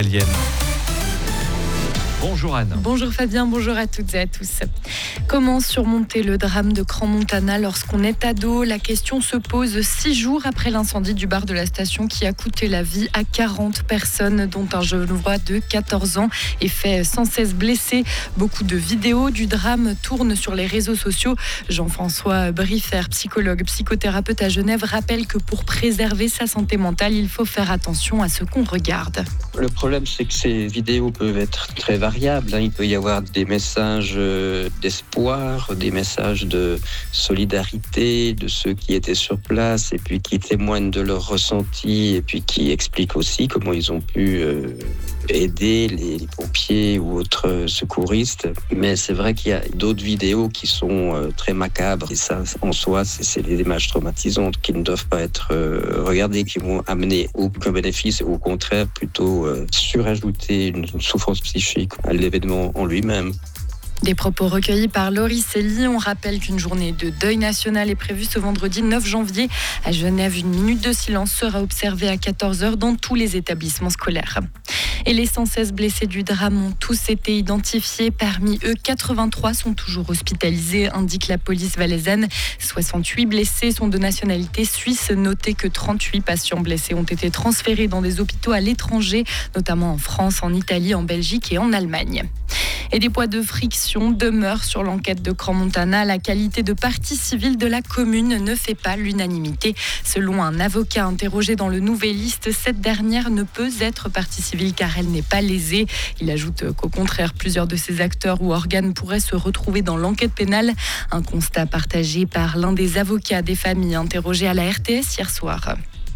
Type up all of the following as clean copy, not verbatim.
Eliane. Bonjour Anne. Bonjour Fabien, bonjour à toutes et à tous. Comment surmonter le drame de Crans-Montana lorsqu'on est ado ? La question se pose 6 jours après l'incendie du bar de la station qui a coûté la vie à 40 personnes, dont un genevois de 14 ans et fait 116 blessés. Beaucoup de vidéos du drame tournent sur les réseaux sociaux. Jean-François Briffer, psychologue, psychothérapeute à Genève, rappelle que pour préserver sa santé mentale, il faut faire attention à ce qu'on regarde. Le problème, c'est que ces vidéos peuvent être très variables. Il peut y avoir des messages d'espoir, des messages de solidarité de ceux qui étaient sur place et puis qui témoignent de leur ressenti et puis qui expliquent aussi comment ils ont pu aider les pompiers ou autres secouristes. Mais c'est vrai qu'il y a d'autres vidéos qui sont très macabres et ça, en soi, c'est des images traumatisantes qui ne doivent pas être regardées, qui vont amener aucun bénéfice ou au contraire plutôt surajouter une souffrance psychique à l'événement en lui-même. Des propos recueillis par Laurie Célie. On rappelle qu'une journée de deuil national est prévue ce vendredi 9 janvier. À Genève, une minute de silence sera observée à 14h dans tous les établissements scolaires. Et les 116 blessés du drame ont tous été identifiés. Parmi eux, 83 sont toujours hospitalisés, indique la police valaisanne. 68 blessés sont de nationalité suisse. Notez que 38 patients blessés ont été transférés dans des hôpitaux à l'étranger, notamment en France, en Italie, en Belgique et en Allemagne. Et des poids de friction demeurent sur l'enquête de Crans-Montana. La qualité de partie civile de la commune ne fait pas l'unanimité. Selon un avocat interrogé dans le Nouvelliste, cette dernière ne peut être partie civile car elle n'est pas lésée. Il ajoute qu'au contraire, plusieurs de ses acteurs ou organes pourraient se retrouver dans l'enquête pénale. Un constat partagé par l'un des avocats des familles interrogés à la RTS hier soir.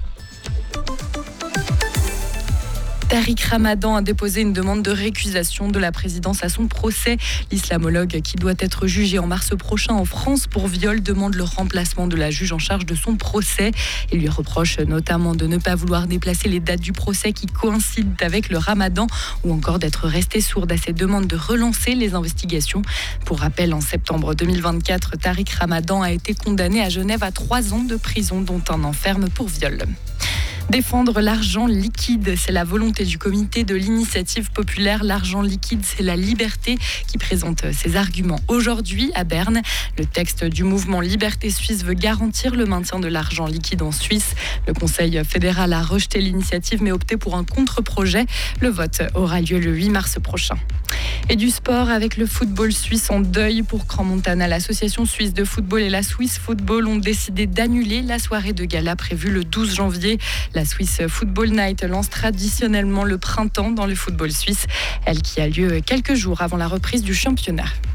Tariq Ramadan a déposé une demande de récusation de la présidence à son procès. L'islamologue, qui doit être jugé en mars prochain en France pour viol, demande le remplacement de la juge en charge de son procès. Il lui reproche notamment de ne pas vouloir déplacer les dates du procès qui coïncident avec le Ramadan ou encore d'être restée sourde à ses demandes de relancer les investigations. Pour rappel, en septembre 2024, Tariq Ramadan a été condamné à Genève à 3 ans de prison, dont un an ferme pour viol. Défendre l'argent liquide, c'est la volonté du comité de l'initiative populaire L'argent liquide, c'est la liberté qui présente ses arguments aujourd'hui à Berne. Le texte du mouvement Liberté Suisse veut garantir le maintien de l'argent liquide en Suisse. Le Conseil fédéral a rejeté l'initiative mais opté pour un contre-projet. Le vote aura lieu le 8 mars prochain. Et du sport avec le football suisse en deuil pour Crans-Montana. L'Association suisse de football et la Swiss Football ont décidé d'annuler la soirée de gala prévue le 12 janvier. La Swiss Football Night lance traditionnellement le printemps dans le football suisse, elle qui a lieu quelques jours avant la reprise du championnat.